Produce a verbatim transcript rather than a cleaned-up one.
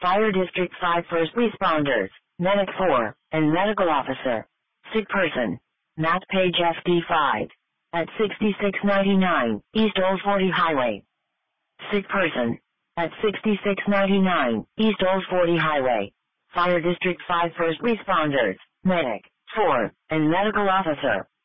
Fire District five First Responders, Medic four, and Medical Officer. Sick person. Matt Page F D five. At sixty-six ninety-nine, East Old forty Highway. Sick person. At sixty-six ninety-nine, East Old forty Highway. Fire District five First Responders, Medic four, and Medical Officer.